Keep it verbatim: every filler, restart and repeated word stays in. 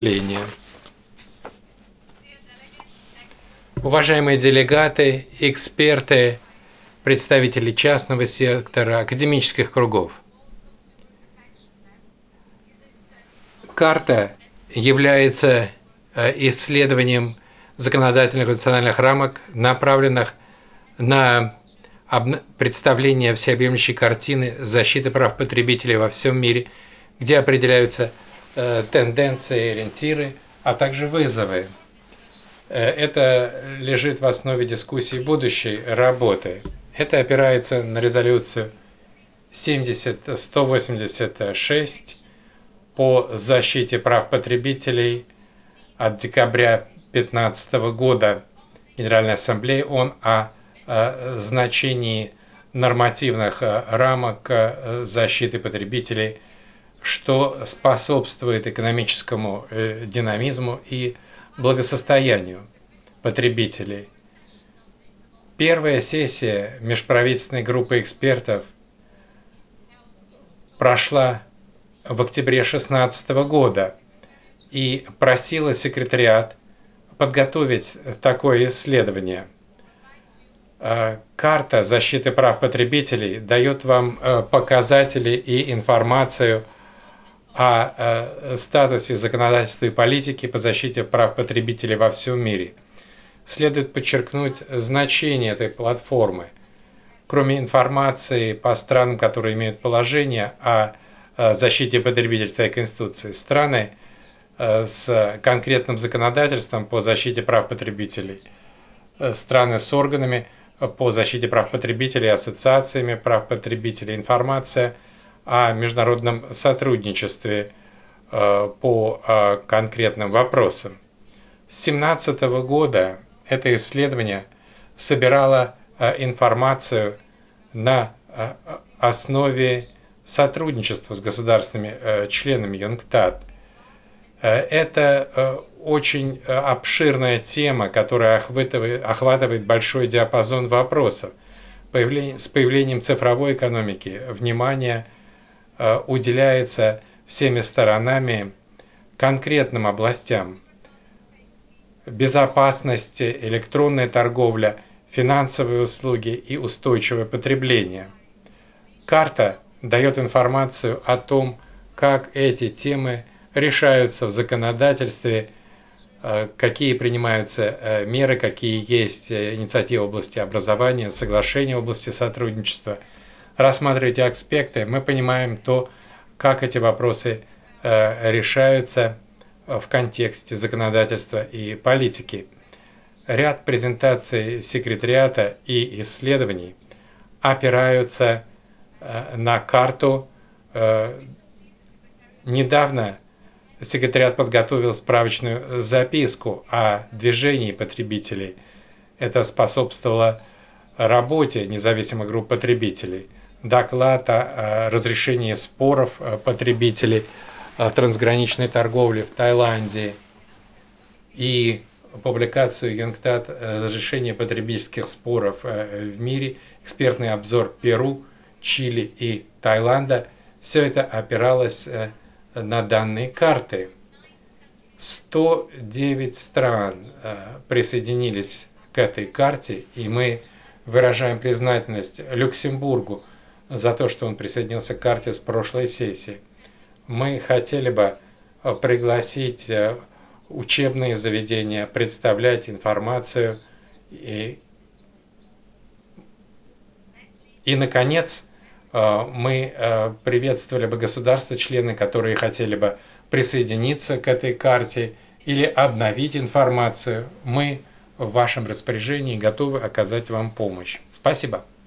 выступление. Уважаемые делегаты, эксперты, представители частного сектора, академических кругов. Карта является исследованием законодательных и национальных рамок, направленных на представление всеобъемлющей картины защиты прав потребителей во всем мире, где определяются тенденции, ориентиры, а также вызовы. Это лежит в основе дискуссии будущей работы. Это опирается на резолюцию семьдесят сто восемьдесят шесть по защите прав потребителей от декабря две тысячи пятнадцатого года Генеральной Ассамблеи ООН о значении нормативных рамок защиты потребителей, что способствует экономическому динамизму и благосостоянию потребителей. Первая сессия межправительственной группы экспертов прошла в октябре две тысячи шестнадцатого года и просила секретариат подготовить такое исследование. Карта защиты прав потребителей дает вам показатели и информацию о статусе законодательства и политики по защите прав потребителей во всем мире. Следует подчеркнуть значение этой платформы. Кроме информации по странам, которые имеют положение о защите потребителей в своей Конституции, страны с конкретным законодательством по защите прав потребителей, страны с органами по защите прав потребителей, ассоциациями прав потребителей, информация о международном сотрудничестве по конкретным вопросам. С две тысячи семнадцатого года это исследование собирало информацию на основе сотрудничества с государственными членами ЮНКТАД. Это очень обширная тема, которая охватывает большой диапазон вопросов. С появлением цифровой экономики внимание уделяется всеми сторонами конкретным областям: безопасности, электронная торговля, финансовые услуги и устойчивое потребление. Карта дает информацию о том, как эти темы решаются в законодательстве, какие принимаются меры, какие есть инициативы в области образования, соглашения в области сотрудничества. Рассматривая эти аспекты, мы понимаем то, как эти вопросы решаются в контексте законодательства и политики. Ряд презентаций секретариата и исследований опираются на карту. Недавно секретариат подготовил справочную записку о движении потребителей. Это способствовало работе независимых групп потребителей. Доклад о разрешении споров потребителей в трансграничной торговле в Таиланде и публикацию ЮНКТАД «Разрешение потребительских споров в мире», экспертный обзор Перу, Чили и Таиланда. Все это опиралось на данные карты. сто девять стран присоединились к этой карте, и мы выражаем признательность Люксембургу за то, что он присоединился к карте с прошлой сессии. Мы хотели бы пригласить учебные заведения представлять информацию. И, и наконец, мы приветствовали бы государства-члены, которые хотели бы присоединиться к этой карте или обновить информацию. Мы в вашем распоряжении готовы оказать вам помощь. Спасибо.